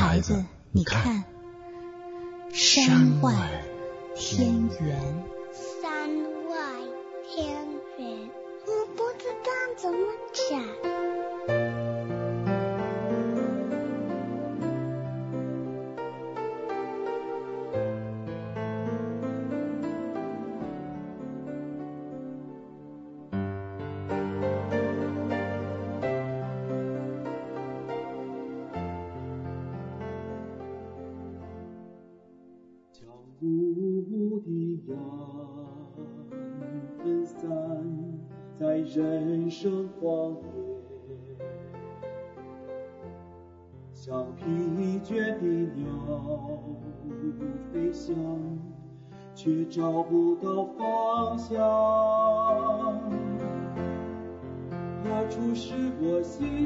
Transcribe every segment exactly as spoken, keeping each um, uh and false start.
孩子，你看，山外天圆。 山外天圆，我不知道怎么讲。 雾的阳分散在人生荒野，像疲倦的鸟飞翔，却找不到方向。何处是我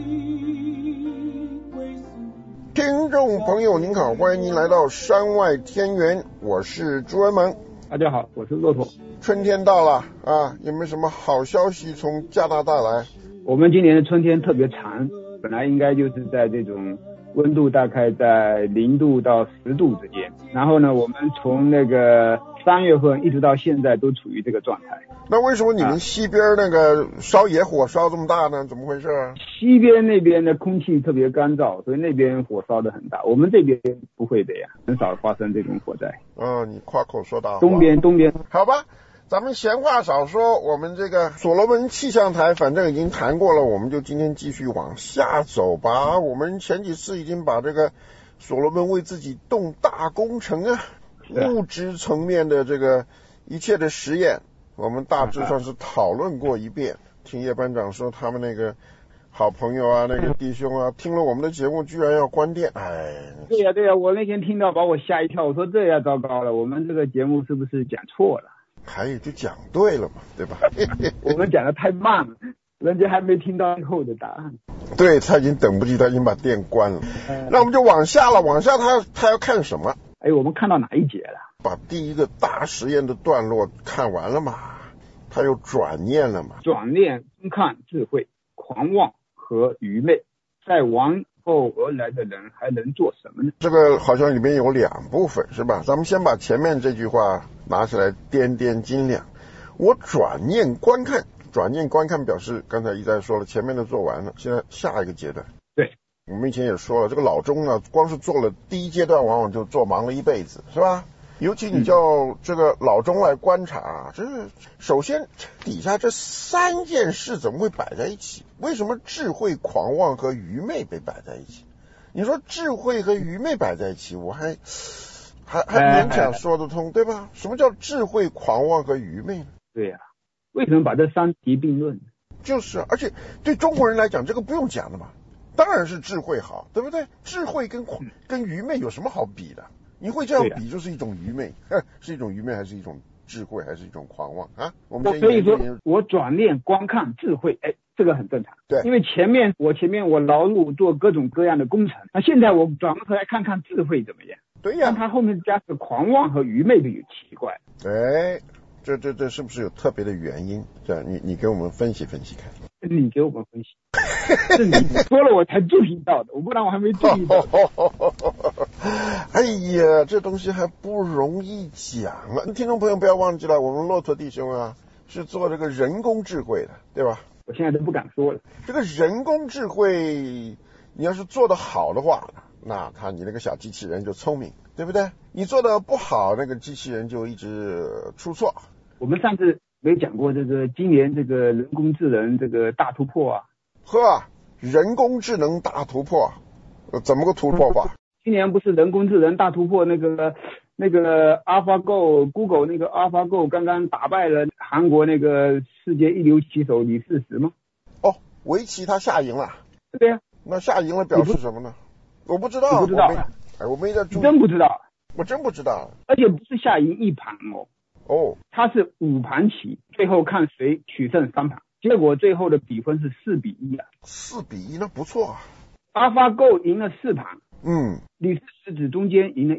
心归宿？ 听众朋友您好，欢迎您来到山外天圆，我是朱文萌。 大家好，我是骆驼。 春天到了啊，有没有什么好消息从加拿大来？ 我们今年的春天特别长，本来应该就是在这种温度大概在零度到十度之间，然后呢，我们从那个三月份一直到现在都处于这个状态。 那为什么你们西边那个烧野火烧这么大呢？怎么回事啊？ 西边那边的空气特别干燥，所以那边火烧得很大。我们这边不会的呀，很少发生这种火灾。 哦，你夸口说大话。 东边东边好吧，咱们闲话少说，我们这个所罗门气象台反正已经谈过了，我们就今天继续往下走吧。我们前几次已经把这个所罗门为自己动大工程啊，物质层面的这个一切的实验，我们大致上是讨论过一遍。听叶班长说他们那个好朋友啊，那个弟兄啊，听了我们的节目居然要关店，哎。 对呀、啊、对呀、啊，我那天听到把我吓一跳，我说这下糟糕了，我们这个节目是不是讲错了？ 还有就讲对了嘛，对吧？ 我们讲的太慢了，人家还没听到最后的答案。 对，他已经等不及，他已经把店关了。嗯、那我们就往下了，往下他他要看什么？ 哎，我们看到哪一节了？ 把第一个大实验的段落看完了嘛，他又转念了嘛。 转念看智慧、狂妄和愚昧，在往后而来的人还能做什么呢？ 这个好像里面有两部分是吧？咱们先把前面这句话拿起来掂掂斤两。我转念观看，转念观看表示刚才一再说了，前面的做完了，现在下一个阶段。 对， 我们以前也说了，这个老钟呢，光是做了第一阶段，往往就做忙了一辈子，是吧？尤其你叫这个老钟来观察，这、嗯、首先底下这三件事怎么会摆在一起？为什么智慧、狂妄和愚昧被摆在一起？你说智慧和愚昧摆在一起，我还还还勉强说得通，对吧？什么叫智慧、狂妄和愚昧呢？ 对呀、啊，为什么把这三提并论？ 就是，而且对中国人来讲，这个不用讲的嘛，当然是智慧好，对不对？智慧跟跟愚昧有什么好比的？你会这样比就是一种愚昧，啊、是一种愚昧还是一种智慧还是一种狂妄啊？我们所以说我转念观看智慧，哎，这个很正常。 对， 因为前面我前面我劳碌做各种各样的工程，那现在我转过头来看看智慧怎么样？ 对呀， 但他后面加个狂妄和愚昧就有奇怪。 哎，这这这是不是有特别的原因？这样你你给我们分析分析看。 你给我们分析，是你说了我才注意到的，我不然我还没注意到。 哎呀，这东西还不容易讲啊！听众朋友不要忘记了，我们骆驼弟兄啊是做这个人工智慧的，对吧？ 我现在都不敢说了。 这个人工智慧，你要是做得好的话，那他你那个小机器人就聪明，对不对？你做得不好，那个机器人就一直出错。 我们上次没讲过这个今年这个人工智能这个大突破啊？ 呵，人工智能大突破，怎么个突破法？ 今年不是人工智能大突破，那个那个 AlphaGo Google 那个 AlphaGo 刚刚打败了韩国那个世界一流棋手李世石吗？ 哦，围棋他下赢了。 对呀、啊， 那下赢了表示什么呢？我不知道， 不知道， 我没哎，我没在注意， 真不知道， 我真不知道， 而且不是下赢一盘哦。 哦， 他是五盘棋，最后看谁取胜三盘，结果最后的比分是四比一啊。 四比一，那不错啊。 AlphaGo 赢了四盘， 嗯， 李世石只中间赢了一盘。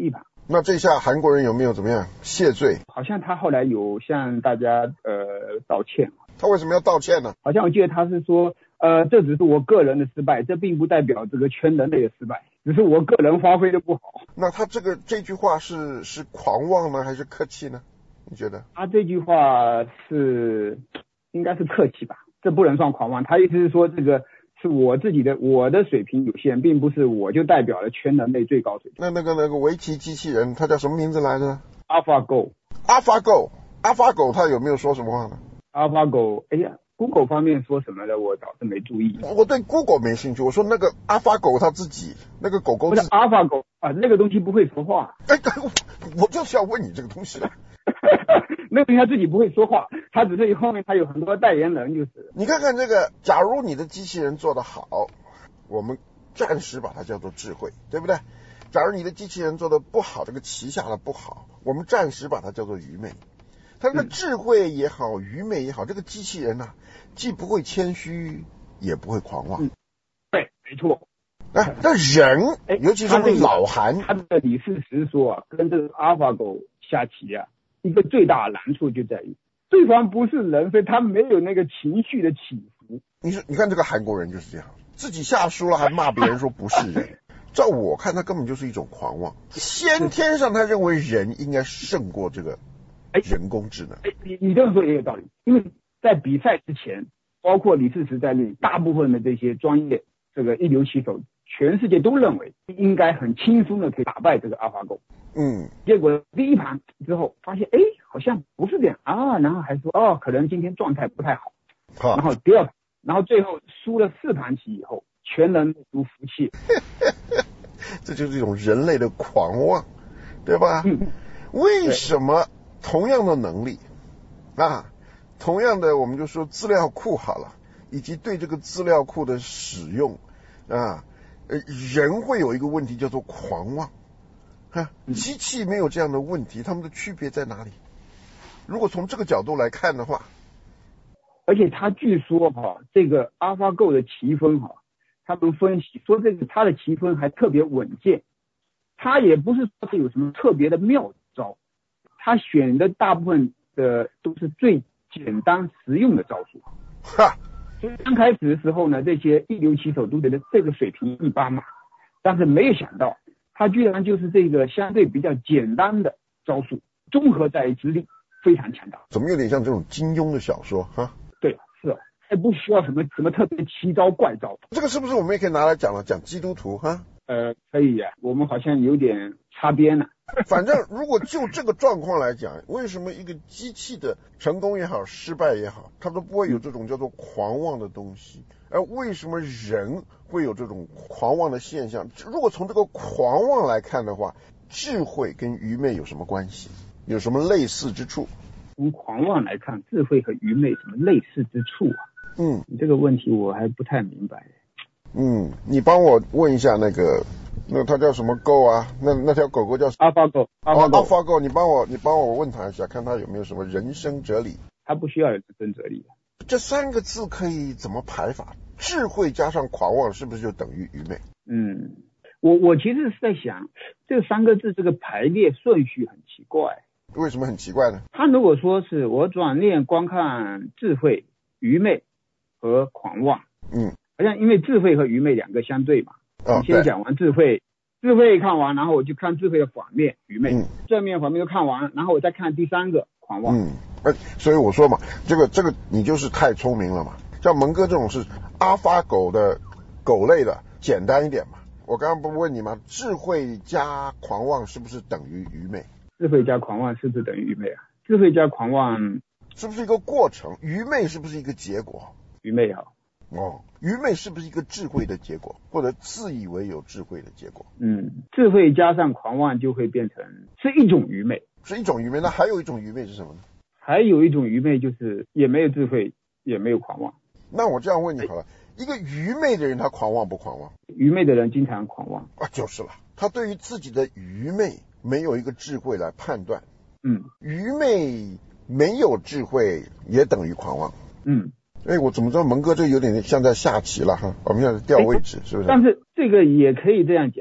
那这下韩国人有没有怎么样谢罪？ 好像他后来有向大家呃道歉。 他为什么要道歉呢？ 好像我记得他是说，呃，这只是我个人的失败，这并不代表这个全人类的失败，只是我个人发挥的不好。 那他这个这句话是是狂妄呢，还是客气呢？你觉得？ 他这句话是应该是客气吧，这不能算狂妄。他意思是说，这个是我自己的我的水平有限，并不是我就代表了全人类最高水平。 那那个那个围棋机器人，他叫什么名字来着 ？AlphaGo。 AlphaGo。AlphaGo 他有没有说什么话呢 ？AlphaGo， 哎呀 ，Google 方面说什么的，我倒是没注意。 我对 Google 没兴趣，我说那个 AlphaGo 他自己那个狗狗。 不是 AlphaGo 啊，那个东西不会说话。 哎，我就是要问你这个东西了。 那个东西他自己不会说话，他只是后面他有很多代言人，就是。 你看看这个，假如你的机器人做得好，我们暂时把它叫做智慧，对不对？假如你的机器人做得不好，这个旗下的不好，我们暂时把它叫做愚昧。它这个智慧也好，愚昧也好，这个机器人啊，既不会谦虚，也不会狂妄。 嗯，对，没错。 哎，那人，尤其是老韩， 他的李世石说啊，跟这个 AlphaGo 下棋啊，一个最大的难处就在于，对方不是人，所以他没有那个情绪的起伏。 你说，你看这个韩国人就是这样，自己下输了还骂别人说不是人。照我看，他根本就是一种狂妄。先天上他认为人应该胜过这个人工智能。 哎，你你这么说也有道理，因为在比赛之前，包括李世石在内，大部分的这些专业这个一流棋手，全世界都认为应该很轻松的可以打败这个 AlphaGo。 嗯， 结果第一盘之后发现，哎，好像不是这样啊，然后还说哦，可能今天状态不太好。好，然后第二盘，然后最后输了四盘棋以后，全人都服气。 这就是一种人类的狂妄，对吧？ 嗯、 为什么同样的能力啊，同样的我们就说资料库好了，以及对这个资料库的使用啊，呃，人会有一个问题叫做狂妄啊，机器没有这样的问题，它们的区别在哪里？如果从这个角度来看的话， 而且他据说哈、啊，这个 AlphaGo 的棋风哈、啊。他们分析说，这个他的棋风还特别稳健，他也不是说是有什么特别的妙招，他选的大部分的都是最简单实用的招数。 哈， 所以刚开始的时候呢，这些一流棋手都觉得这个水平一般嘛，但是没有想到，他居然就是这个相对比较简单的招数，综合在之力非常强大。 怎么有点像这种金庸的小说哈？ 对，是。还不需要什么什么特别奇招怪招， 这个是不是我们也可以拿来讲了？讲基督徒哈？ 呃，可以呀、啊，我们好像有点擦边了。 反正如果就这个状况来讲，为什么一个机器的成功也好，失败也好，它都不会有这种叫做狂妄的东西？而为什么人会有这种狂妄的现象？如果从这个狂妄来看的话，智慧跟愚昧有什么关系？有什么类似之处？ 从狂妄来看，智慧和愚昧什么类似之处啊？ 嗯， 你这个问题我还不太明白。 嗯，你帮我问一下那个，那它叫什么 Go 啊？那那条狗狗叫 AlphaGo。 哦 ，AlphaGo， 你帮我你帮我问他一下，看他有没有什么人生哲理。 他不需要有人生哲理。 这三个字可以怎么排法？智慧加上狂妄，是不是就等于愚昧？ 嗯，我我其实是在想，这三个字这个排列顺序很奇怪。 为什么很奇怪呢？ 他如果说是我转念观看智慧、愚昧和狂妄， 嗯， 好像因为智慧和愚昧两个相对嘛， 哦、 你先讲完智慧，智慧看完，然后我就看智慧的反面愚昧， 嗯、 正面反面都看完，然后我再看第三个狂妄。 嗯，呃，所以我说嘛，这个这个你就是太聪明了嘛。像蒙哥这种是阿发狗的狗类的，简单一点嘛。我刚刚不问你吗？智慧加狂妄是不是等于愚昧？ 智慧加狂妄是不是等于愚昧啊？智慧加狂妄是不是一个过程？愚昧是不是一个结果？ 愚昧好。 哦，愚昧是不是一个智慧的结果，或者自以为有智慧的结果？ 嗯，智慧加上狂妄就会变成是一种愚昧， 是一种愚昧。那还有一种愚昧是什么呢？ 还有一种愚昧就是也没有智慧，也没有狂妄。 那我这样问你好了，一个愚昧的人他狂妄不狂妄？ 愚昧的人经常狂妄啊，就是了，他对于自己的愚昧没有一个智慧来判断。 嗯， 愚昧没有智慧也等于狂妄。 嗯， 哎，我怎么知道蒙哥这有点像在下棋了哈？我们现在调位置是不是？ 但是这个也可以这样讲，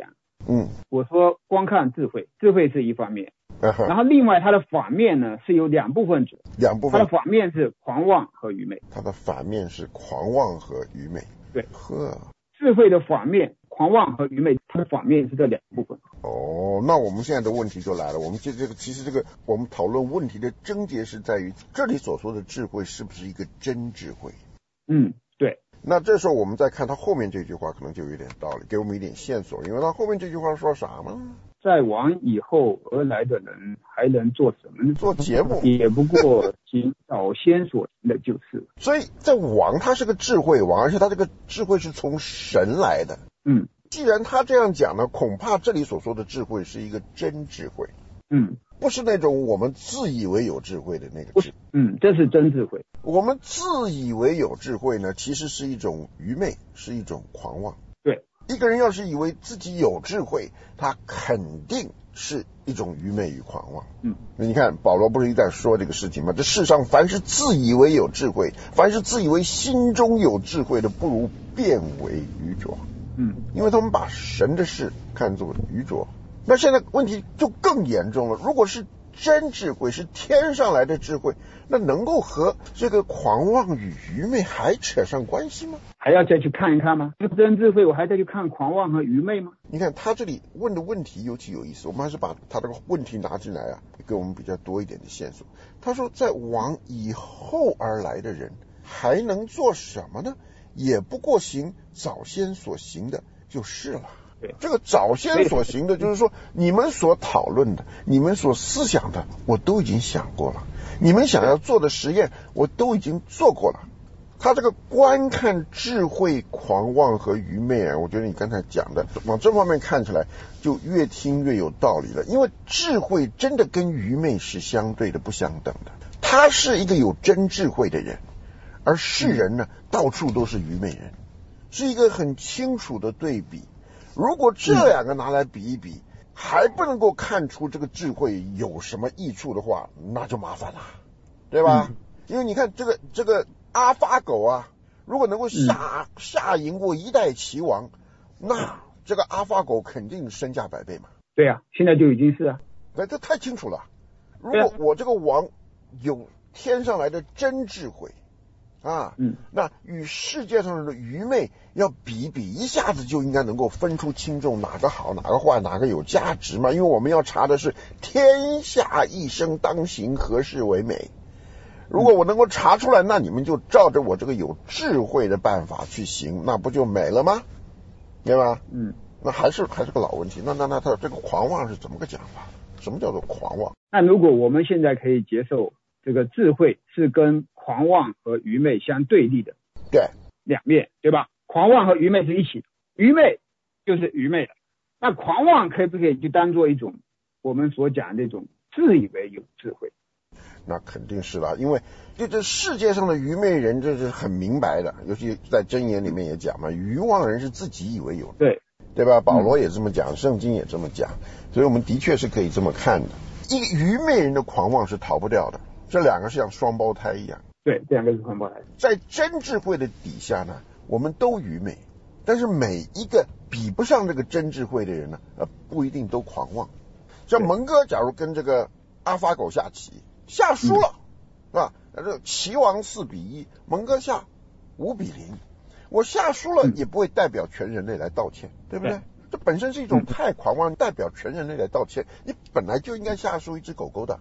嗯， 我说光看智慧，智慧是一方面， 然然后另外它的反面呢是有两部分指， 两部分， 它的反面是狂妄和愚昧， 它的反面是狂妄和愚昧。 对， 呵， 智慧的反面，狂妄和愚昧，它的反面是这两部分。 哦，那我们现在的问题就来了，我们这这个其实这个我们讨论问题的症结是在于这里所说的智慧是不是一个真智慧？ 嗯，对。 那这时候我们再看他后面这句话，可能就有点道理，给我们一点线索，因为他后面这句话说啥呢？ 在往以后而来的人还能做什么呢？ 做节目， 也不过行早先所行的就是。 所以在王他是个智慧王，而且他这个智慧是从神来的。 嗯， 既然他这样讲呢，恐怕这里所说的智慧是一个真智慧。 嗯， 不是那种我们自以为有智慧的那个智慧。 嗯，这是真智慧。 我们自以为有智慧呢，其实是一种愚昧，是一种狂妄。 对， 一个人要是以为自己有智慧，他肯定是一种愚昧与狂妄。 嗯， 你看保罗不是一直在说这个事情吗？这世上凡是自以为有智慧，凡是自以为心中有智慧的，不如变为愚拙。 嗯， 因为他们把神的事看作愚拙。那现在问题就更严重了，如果是真智慧，是天上来的智慧，那能够和这个狂妄与愚昧还扯上关系吗？ 还要再去看一看吗？这真智慧我还再去看狂妄和愚昧吗？ 你看他这里问的问题尤其有意思，我们还是把他这个问题拿进来啊，给我们比较多一点的线索。他说在往以后而来的人还能做什么呢？也不过行早先所行的就是了。这个早先所行的，就是说你们所讨论的，你们所思想的，我都已经想过了。你们想要做的实验，我都已经做过了。他这个观看智慧、狂妄和愚昧啊，我觉得你刚才讲的往这方面看起来，就越听越有道理了。因为智慧真的跟愚昧是相对的，不相等的。他是一个有真智慧的人，而世人呢，到处都是愚昧人，是一个很清楚的对比。如果这两个拿来比一比，还不能够看出这个智慧有什么益处的话，那就麻烦了，对吧？因为你看这个这个阿发狗啊，如果能够下下赢过一代齐王，那这个阿发狗肯定身价百倍嘛。 对啊，现在就已经是啊， 那这太清楚了。如果我这个王有天上来的真智慧啊，嗯，那与世界上的愚昧要比一比，一下子就应该能够分出轻重，哪个好，哪个坏，哪个有价值嘛。因为我们要查的是天下一生当行何事为美。如果我能够查出来，那你们就照着我这个有智慧的办法去行，那不就美了吗？对吧？嗯，那还是还是个老问题。那那那他这个狂妄是怎么个讲法？什么叫做狂妄？ 那如果我们现在可以接受这个智慧是跟狂妄和愚昧相对立的， 对， 两面，对吧？狂妄和愚昧是一起的，愚昧就是愚昧的。那狂妄可不可以就当做一种我们所讲的这种自以为有智慧？ 那肯定是了，因为这这世界上的愚昧人这是很明白的，尤其在箴言里面也讲嘛，愚妄人是自己以为有， 对对吧？保罗也这么讲，圣经也这么讲，所以我们的确是可以这么看的。一个愚昧人的狂妄是逃不掉的，这两个是像双胞胎一样。 对，这两个是双胞胎。 在真智慧的底下呢，我们都愚昧，但是每一个比不上这个真智慧的人呢，呃，不一定都狂妄。像蒙哥，假如跟这个阿发狗下棋，下输了，是吧？这个棋王四比一，蒙哥下五比零，我下输了也不会代表全人类来道歉，对不对？这本身是一种太狂妄，代表全人类来道歉，你本来就应该下输一只狗狗的。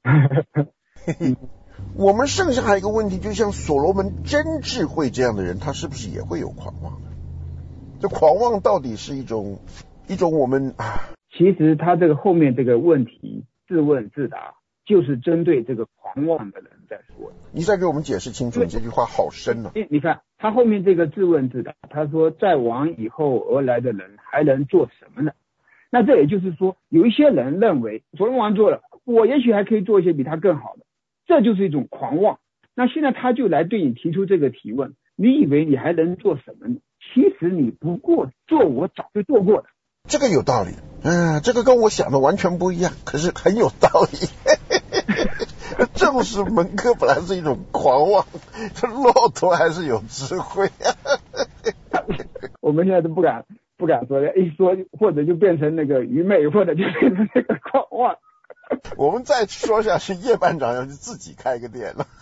我们剩下还有一个问题，就像所罗门真智慧这样的人，他是不是也会有狂妄呢？这狂妄到底是一种一种我们啊， 其实他这个后面这个问题自问自答，就是针对这个狂妄的人在说的。 你再给我们解释清楚，你这句话好深啊。 你看他后面这个自问自答，他说在往以后而来的人还能做什么呢？那这也就是说，有一些人认为所罗门王做了，我也许还可以做一些比他更好的，这就是一种狂妄。那现在他就来对你提出这个提问，你以为你还能做什么呢？其实你不过做我早就做过的。 这个有道理，嗯、呃，这个跟我想的完全不一样，可是很有道理。正是蒙哥本来是一种狂妄，这骆驼还是有智慧啊。 我们现在都不敢不敢说，一说或者就变成那个愚昧，或者就变成那个狂妄。 我们再说下去，叶班长要是自己开个店了。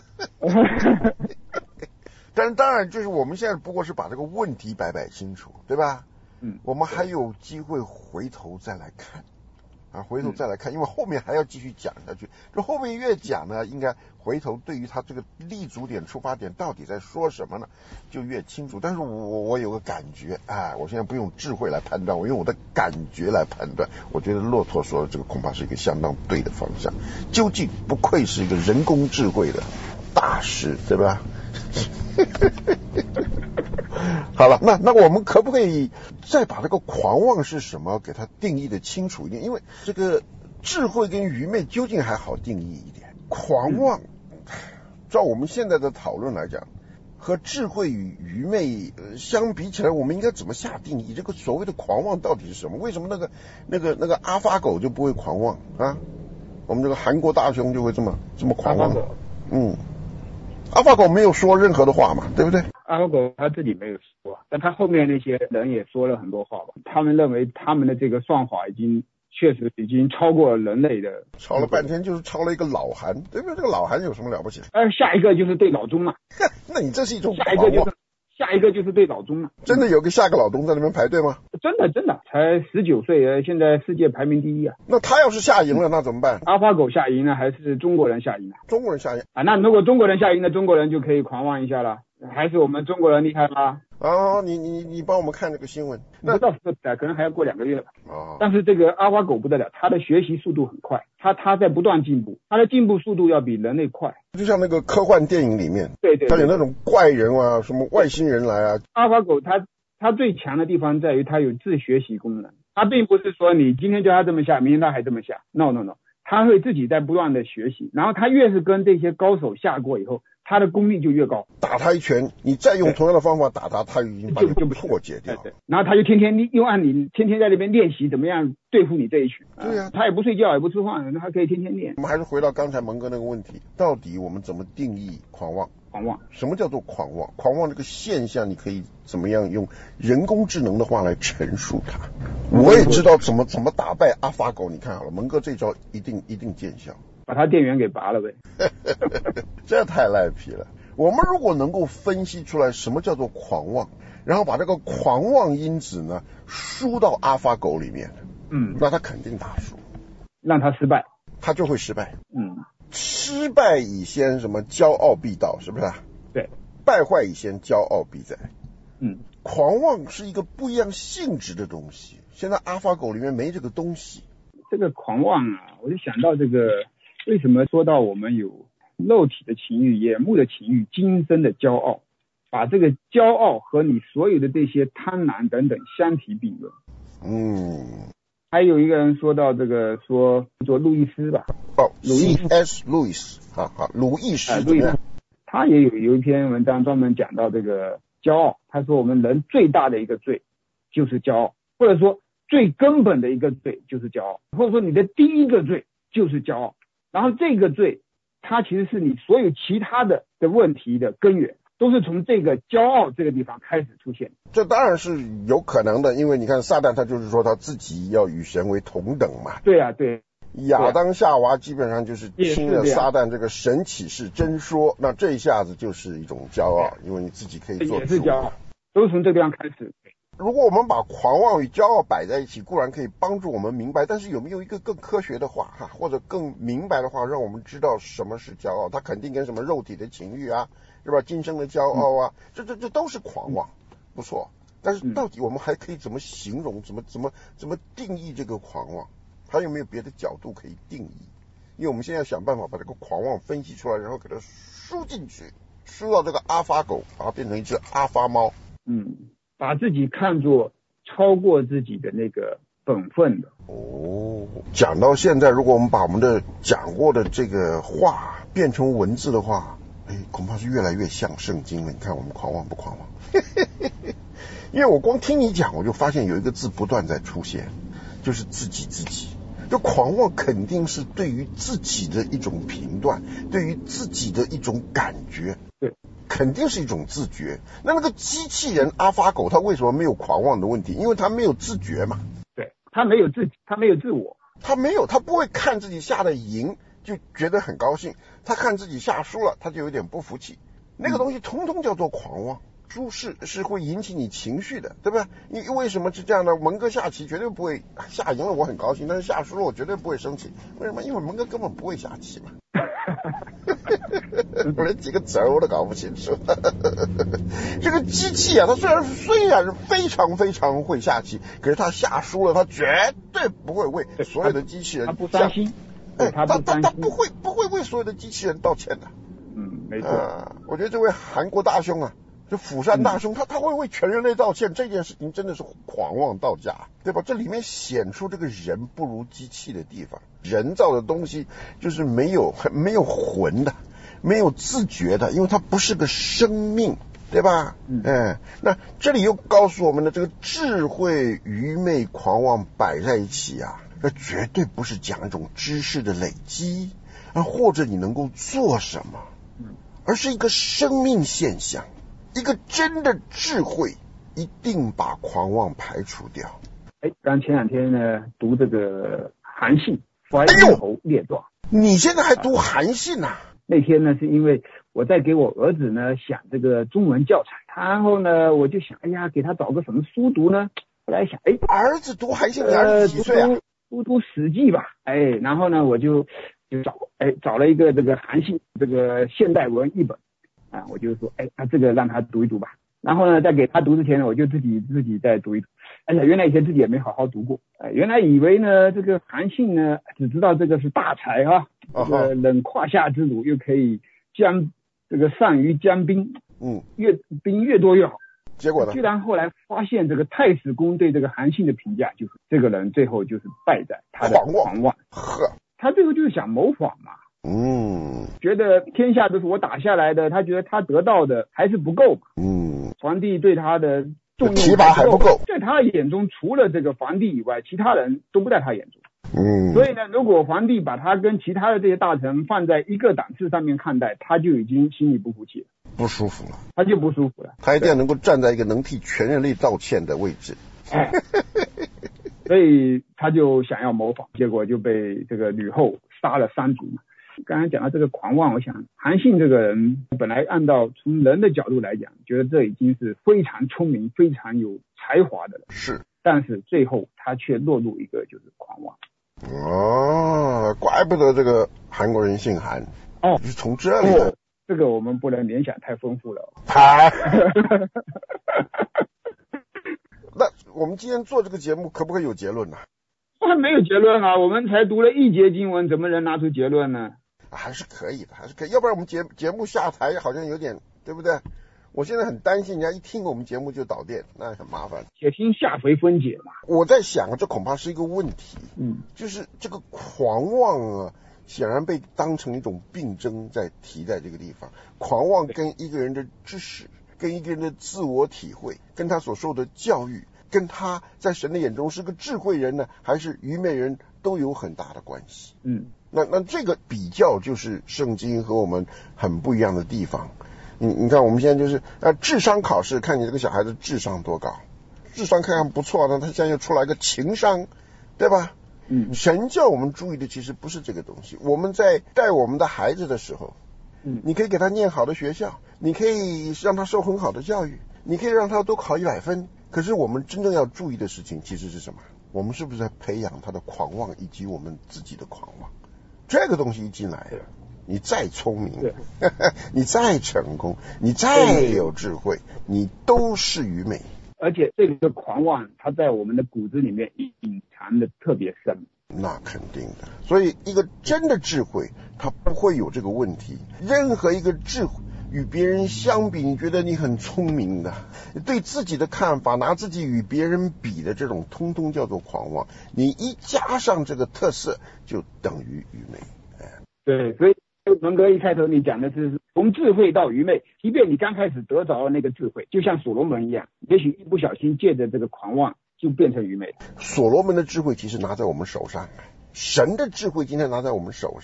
但是当然，就是我们现在不过是把这个问题摆摆清楚，对吧？ 嗯， 我们还有机会回头再来看啊，回头再来看，因为后面还要继续讲下去。这后面越讲呢，应该回头对于他这个立足点、出发点到底在说什么呢，就越清楚。但是我我有个感觉，哎，我现在不用智慧来判断，我用我的感觉来判断。我觉得骆驼说的这个恐怕是一个相当对的方向。究竟不愧是一个人工智慧的大师，对吧？好了，那那我们可不可以再把这个狂妄是什么给它定义的清楚一点？因为这个智慧跟愚昧究竟还好定义一点，狂妄照我们现在的讨论来讲，和智慧与愚昧、呃、相比起来，我们应该怎么下定义？这个所谓的狂妄到底是什么？为什么那个那个那个阿发狗就不会狂妄啊？我们这个韩国大熊就会这么这么狂妄？嗯。阿发狗没有说任何的话嘛，对不对？ 阿发狗他自己没有说，但他后面那些人也说了很多话吧。他们认为他们的这个算法已经确实已经超过人类的， 超了半天就是超了一个老韩，对不对？这个老韩有什么了不起？ 而下一个就是对老钟嘛。 那你这是一种下一个就是下一个就是对老钟嘛。 真的有个下个老钟在那边排队吗？ 真的真的，才十九岁，现在世界排名第一啊。 那他要是下赢了，那怎么办？ 阿发狗下赢了，还是中国人下赢了？ 中国人下赢啊，那如果中国人下赢了，中国人就可以狂妄一下了。还是我们中国人厉害吗？ 哦，你你你帮我们看这个新闻。 不到时代，可能还要过两个月吧。 哦。 但是这个阿发狗不得了，它的学习速度很快，它它在不断进步，它的进步速度要比人类快。 就像那个科幻电影里面， 对 对, 对， 它有那种怪人啊，什么外星人来啊。 阿发狗它它最强的地方在于它有自学习功能，它并不是说你今天叫它这么下，明天它还这么下 ，no no no， 它会自己在不断的学习，然后它越是跟这些高手下过以后，他的功力就越高。 打他一拳，你再用同样的方法打他，他已经把你破解掉。 对对，然后他就天天用按你天天在那边练习怎么样对付你这一拳。 对呀、啊， 他也不睡觉也不吃饭，他可以天天练。 我们还是回到刚才蒙哥那个问题，到底我们怎么定义狂妄？ 狂妄， 什么叫做狂妄？狂妄这个现象，你可以怎么样用人工智能的话来陈述它？我也知道怎么怎么打败阿发狗，你看好了，蒙哥这招一定一定见效。 把他电源给拔了呗。 这太赖皮了。我们如果能够分析出来什么叫做狂妄，然后把这个狂妄因子呢输到阿发狗里面， 嗯， 那他肯定打输， 让他失败， 他就会失败。 嗯， 失败以先什么骄傲必到，是不是？ 对， 败坏以先骄傲必在。 嗯， 狂妄是一个不一样性质的东西，现在阿发狗里面没这个东西。 这个狂妄啊，我就想到这个，为什么说到我们有肉体的情欲、眼目的情欲、今生的骄傲，把这个骄傲和你所有的这些贪婪等等相提并论。 嗯， 还有一个人说到这个，说做路易斯吧， 哦， 鲁易斯 ，C S 路易斯，好好，鲁易斯怎么样？ 他也有有一篇文章专门讲到这个骄傲。他说我们人最大的一个罪就是骄傲，或者说最根本的一个罪就是骄傲，或者说你的第一个罪就是骄傲。然后这个罪，它其实是你所有其他的的问题的根源，都是从这个骄傲这个地方开始出现。 这当然是有可能的，因为你看撒旦他就是说他自己要与神为同等嘛。 对啊，对。 亚当夏娃基本上就是听了撒旦这个神启示真说，那这一下子就是一种骄傲，因为你自己可以做主。 也是骄傲，都是从这个地方开始。 如果我们把狂妄与骄傲摆在一起，固然可以帮助我们明白，但是有没有一个更科学的话哈，或者更明白的话，让我们知道什么是骄傲？它肯定跟什么肉体的情欲啊，是吧？今生的骄傲啊，嗯、这这这都是狂妄，不错。但是到底我们还可以怎么形容？怎么怎么怎么定义这个狂妄？还有没有别的角度可以定义？因为我们现在要想办法把这个狂妄分析出来，然后给它输进去，输到这个阿发狗，把它变成一只阿发猫。 嗯。把自己看作超过自己的那个本分的。 哦，讲到现在，如果我们把我们的讲过的这个话变成文字的话，哎，恐怕是越来越像圣经了。你看我们狂妄不狂妄？因为我光听你讲，我就发现有一个字不断在出现，就是自己自己。就狂妄肯定是对于自己的一种评断，对于自己的一种感觉。 对。 肯定是一种自觉。那那个机器人阿法狗，它为什么没有狂妄的问题？因为它没有自觉嘛。 对，它没有自，它没有自我， 它没有，它不会看自己下的赢就觉得很高兴，他看自己下输了，他就有点不服气。那个东西通通叫做狂妄。输是是会引起你情绪的，对吧？因为什么是这样的？蒙哥下棋绝对不会下赢了，我很高兴，但是下输了我绝对不会生气。为什么？因为蒙哥根本不会下棋嘛。我连几个子儿我都搞不清楚。这个机器啊，它虽然虽然非常非常会下棋，可是它下输了，它绝对不会为所有的机器人， 它不担心， 哎， 它它它它不会不会为所有的机器人道歉的。 嗯，没错。 呃、我觉得这位韩国大兄啊。就釜山大兄，他他会为全人类道歉，这件事情真的是狂妄到家，对吧？这里面显出这个人不如机器的地方。人造的东西就是没有没有魂的，没有自觉的，因为它不是个生命，对吧？嗯，哎，那这里又告诉我们的这个智慧、愚昧、狂妄摆在一起啊，那绝对不是讲一种知识的累积啊，或者你能够做什么，而是一个生命现象。一个真的智慧一定把狂妄排除掉。 哎，刚前两天呢读这个韩信怀玉侯列传。 你现在还读韩信呐、啊？ 那天呢是因为我在给我儿子呢想这个中文教材，然后呢我就想，哎呀，给他找个什么书读呢？后来想，哎， 儿子读韩信，你儿子几岁啊？ 呃、读读史记吧。哎，然后呢我就就找哎找了一个这个韩信这个现代文译本。啊，我就说，哎，他这个让他读一读吧。然后呢，在给他读之前呢，我就自己自己再读一读。哎呀，原来以前自己也没好好读过。哎，原来以为呢，这个韩信呢，只知道这个是大才啊，这个忍胯下之辱，又可以将这个善于将兵，嗯，越兵越多越好。 结果呢？ 居然后来发现，这个太史公对这个韩信的评价就是，这个人最后就是败在他的狂妄。 呵， 他最后就是想谋反嘛。嗯，觉得天下都是我打下来的，他觉得他得到的还是不够。嗯，皇帝对他的重用提拔还不够， 在他眼中除了这个皇帝以外，其他人都不在他眼中。嗯，所以呢，如果皇帝把他跟其他的这些大臣放在一个档次上面看待，他就已经心里不服气了， 不舒服了， 他就不舒服了。 他一定要能够站在一个能替全人类道歉的位置。 哎，所以他就想要谋反，结果就被这个吕后杀了三族嘛。刚才讲到这个狂妄，我想韩信这个人本来按照从人的角度来讲，觉得这已经是非常聪明、非常有才华的人， 是， 但是最后他却落入一个就是狂妄。 哦，怪不得这个韩国人姓韩哦，是从这里的、 哦。这个我们不能联想太丰富了。 他那我们今天做这个节目可不可以有结论呢、 啊？还没有结论啊，我们才读了一节经文，怎么能拿出结论呢？ 还是可以的，还是可以，要不然我们节节目下台好像有点，对不对？我现在很担心人家一听我们节目就导电，那很麻烦。 且听下回分解嘛。 我在想，这恐怕是一个问题，嗯，就是这个狂妄啊，显然被当成一种病症在提在这个地方。狂妄跟一个人的知识，跟一个人的自我体会，跟他所受的教育，跟他在神的眼中是个智慧人呢，还是愚昧人，都有很大的关系。嗯，那那这个比较就是圣经和我们很不一样的地方。你你看，我们现在就是呃智商考试，看你这个小孩子智商多高，智商看看不错，那他现在又出来个情商，对吧？嗯，神叫我们注意的其实不是这个东西。我们在带我们的孩子的时候，嗯，你可以给他念好的学校，你可以让他受很好的教育，你可以让他都考一百分。可是我们真正要注意的事情其实是什么？我们是不是在培养他的狂妄以及我们自己的狂妄？这个东西一进来了，你再聪明，你再成功，你再有智慧，你都是愚昧。 而且这个狂妄，它在我们的骨子里面隐藏的特别深。 那肯定的。所以一个真的智慧，它不会有这个问题。任何一个智慧与别人相比，你觉得你很聪明的，对自己的看法拿自己与别人比的这种，通通叫做狂妄。你一加上这个特色，就等于愚昧。 对，所以文哥一开头你讲的是从智慧到愚昧，即便你刚开始得着了那个智慧，就像所罗门一样，也许一不小心借着这个狂妄就变成愚昧了。 所罗门的智慧其实拿在我们手上，神的智慧今天拿在我们手上，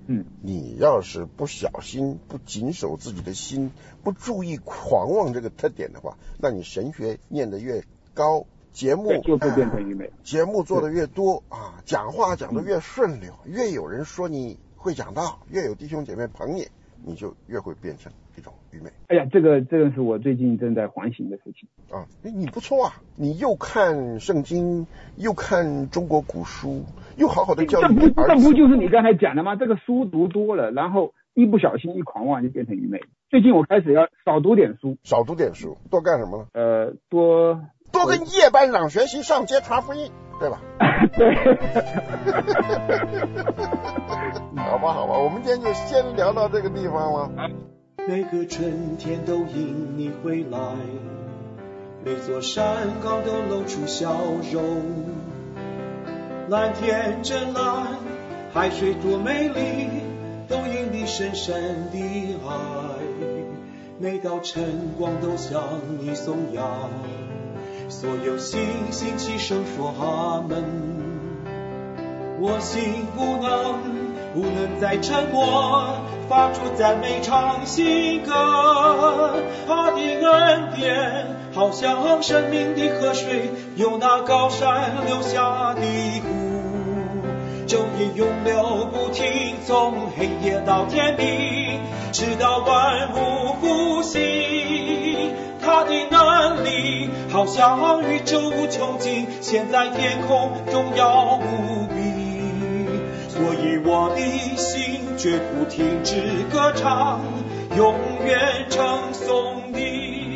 嗯， 你要是不小心、不谨守自己的心、不注意狂妄这个特点的话，那你神学念得越高，节目就会变成愚昧。 节目做得越多啊，讲话讲得越顺溜，嗯、越有人说你会讲道，越有弟兄姐妹捧你，你就越会变成一种愚昧。 哎呀，这个这个是我最近正在反省的事情啊。你不错啊，你又看圣经，又看中国古书，又好好的教育你儿子。这不这不就是你刚才讲的吗？这个书读多了，然后一不小心一狂妄就变成愚昧。最近我开始要少读点书， 少读点书，多干什么呢？ 呃，多多跟叶班长学习，上街传福音，对吧？ 对。 好吧，好吧，我们今天就先聊到这个地方了。 每个春天都迎你回来，每座山岗都露出笑容。蓝天真蓝，海水多美丽，都因你深深的爱。每道晨光都向你颂扬，所有星星齐声说阿门。我心不能不能再沉默，发出赞美唱新歌。他的恩典好像生命的河水，由那高山流下的湖，昼夜永流不停，从黑夜到天明，直到万物复兴。他的能力好像宇宙无穷尽，现在天空荣耀无比。所以我的心绝不停止歌唱，永远称颂你。